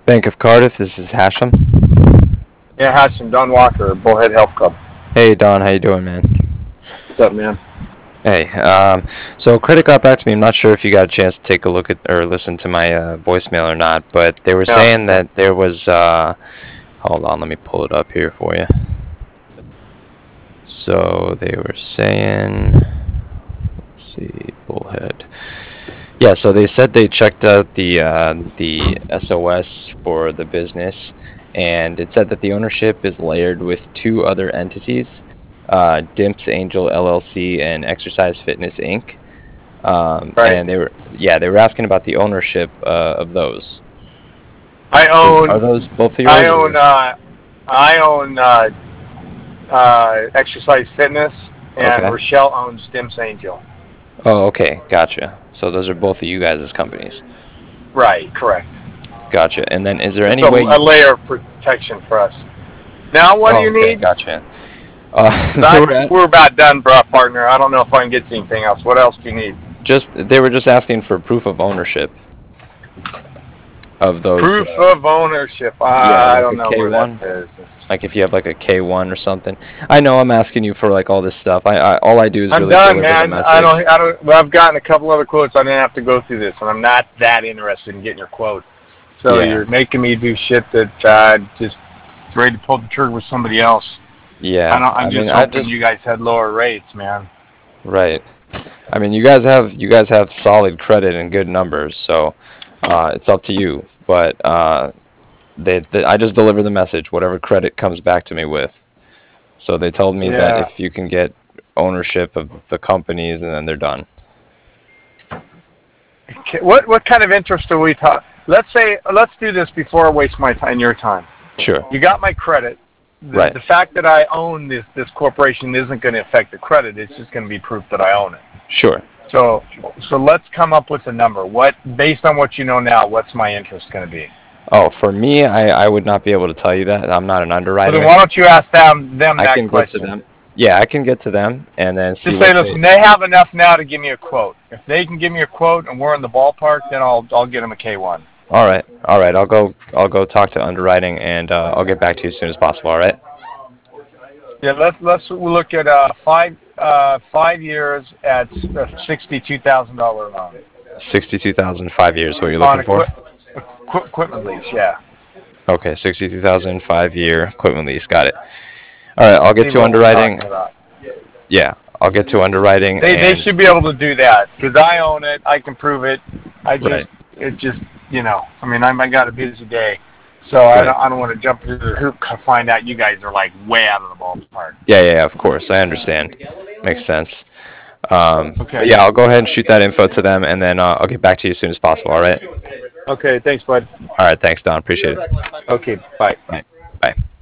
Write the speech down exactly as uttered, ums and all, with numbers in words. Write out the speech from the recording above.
Bank of Cardiff, this is Hashem. Yeah, Hashem, Don Walker, Bullhead Health Club. Hey Don, how you doing, man? What's up, man? Hey, um, so credit got back to me. I'm not sure if you got a chance to take a look at or listen to my uh, voicemail or not, but they were Yeah. saying that there was, uh, hold on, let me pull it up here for you. So they were saying, let's see, Bullhead. Yeah, so they said they checked out the uh, the S O S for the business, and it said that the ownership is layered with two other entities, uh, Dimps Angel L L C and Exercise Fitness Incorporated. Um, Right. And they were, yeah, they were asking about the ownership uh, of those. I own. Are those both of yours? I or- own. Uh, I own uh, uh, Exercise Fitness, and Okay. Rochelle owns Dimps Angel. Oh, okay, gotcha. So those are both of you guys' companies. Right. Correct. Gotcha. And then is there It's any a, way? a layer of protection for us. Now, what oh, do you okay, need? Gotcha. Uh, 'Cause they I, were at- we're about done, bro, partner. I don't know if I can get you anything else. What else do you need? just they were just asking for proof of ownership of those. Proof uh, of ownership. Uh, Yeah, I like don't a know K where one. that is. Like if you have like a K one or something. I know I'm asking you for like all this stuff. I, I all I do is I'm really done, deliver the man. message. I don't. I don't. Well, I've gotten a couple other quotes. I didn't have to go through this, and I'm not that interested in getting your quote. So Yeah. you're making me do shit that uh, just ready to pull the trigger with somebody else. Yeah. I don't, I'm I just mean, I hoping just you guys had lower rates, man. right. I mean, you guys have you guys have solid credit and good numbers, so uh, it's up to you. But uh, they, they I just deliver the message, whatever credit comes back to me with. So they told me that Yeah. if you can get ownership of the companies, and then they're done. Okay, What what kind of interest are we talking? Let's say let's do this before I waste my time, your time. Sure. You got my credit. The, Right. the fact that I own this this corporation isn't going to affect the credit. It's just going to be proof that I own it. Sure. So, so let's come up with a number. What, based on what you know now, what's my interest going to be? Oh, for me, I, I would not be able to tell you that. I'm not an Well, underwriter. then why don't you ask them them I that can get question? to them. Yeah, I can get to them and then see Just what say, they- listen, they have enough now to give me a quote. If they can give me a quote and we're in the ballpark, then I'll I'll get them a K one. All right, all right. I'll go. I'll go talk to underwriting and uh, I'll get back to you as soon as possible. All right. Yeah, let's let's look at uh five uh five years at sixty-two thousand dollar loan Sixty-two thousand five years. What you're on looking for? equi- equi- equipment lease. Yeah. Okay, sixty-two thousand five year equipment lease. Got it. All right, I'll get See to what we're underwriting. talking about. Yeah, I'll get to underwriting. They, and they should be able to do that because I own it. I can prove it. I just it just you know I mean I, I got a busy day, so I Right. don't, I don't want to jump through the hoop to find out you guys are like way out of the ballpark. Yeah, yeah, yeah, of course. I understand. Makes sense. Um, Okay. but yeah, I'll go ahead and shoot that info to them, and then uh, I'll get back to you as soon as possible. All right. Okay. Thanks, bud. All right. Thanks, Don. Appreciate it. Okay. Bye. Bye. Bye.